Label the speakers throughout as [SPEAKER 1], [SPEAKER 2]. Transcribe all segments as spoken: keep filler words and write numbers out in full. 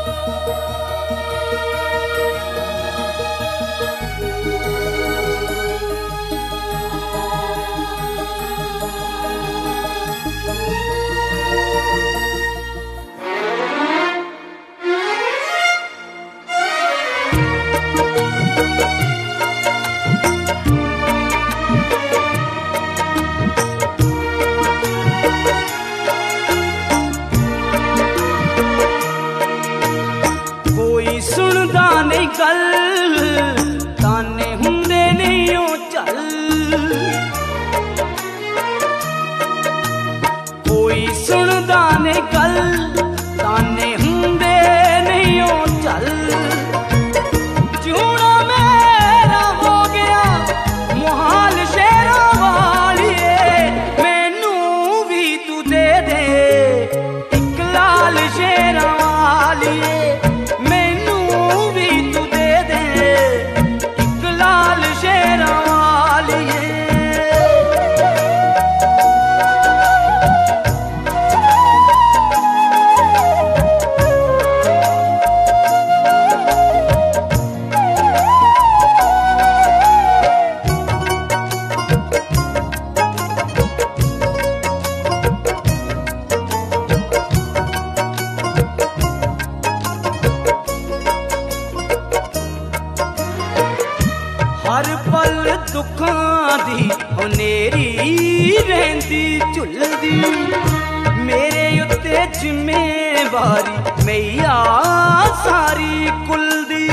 [SPEAKER 1] हर पल दुखां दी हनेरी रहंदी झुलदी, मेरे उत्ते जिम्मेवारी मैया सारी कुल दी।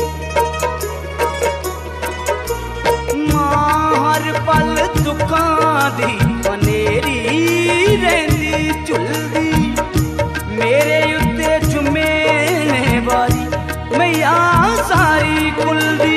[SPEAKER 1] मां हर पल दुखां दी हनेरी रहंदी झुलदी, मेरे उत्ते जिम्मेवारी मैया सारी कुल दी।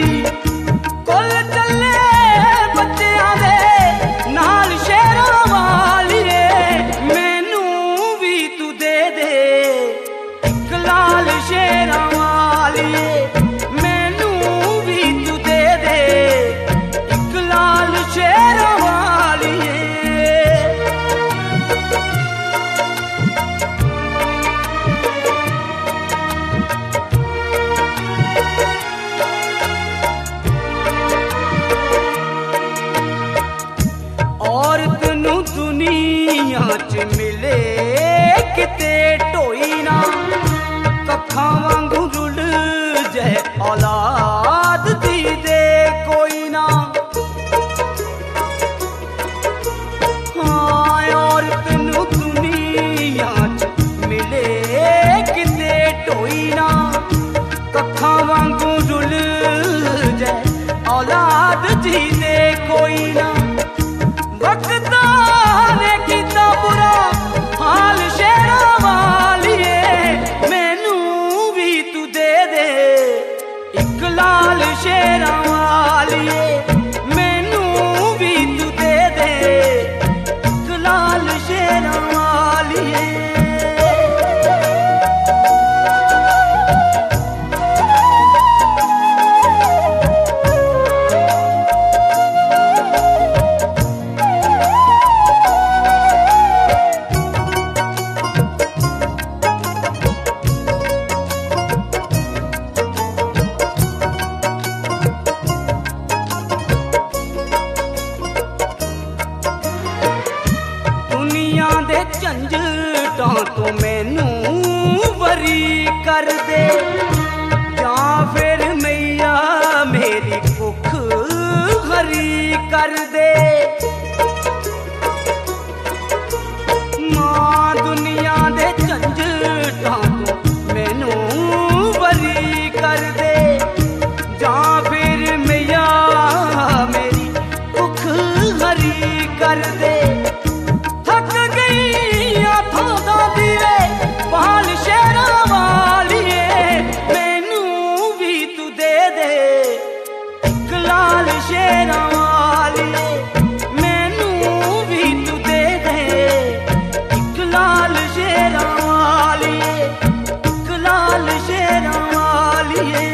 [SPEAKER 1] मिले किते ढोई ना, कखा वांगू रुल जाए औलाद दी दे कोई ना। हाँ औरत नू दुनिया च मिले किते ढोई ना, कखा वांगू रुल जाए औलाद दी दे कोई ना। वक्त ने कीता बुरा हाल शेरा वालिए, मैनू भी तू दे दे इक लाल शेरा वालिए, मैनू भी तू दे दे इक लाल शेरा वालिए। झंझटां तो मैनू वरी कर दे, या फिर मैया मेरी भुख हरी कर दे। मां दुनिया दे झंझटां तो मैनू वरी कर दे, या फिर मैया मेरी भुख हरी कर दे। शेरा वालिए मैनू भी तू दे दे इक लाल शेरा वालिए, इक लाल शेरा वालिए।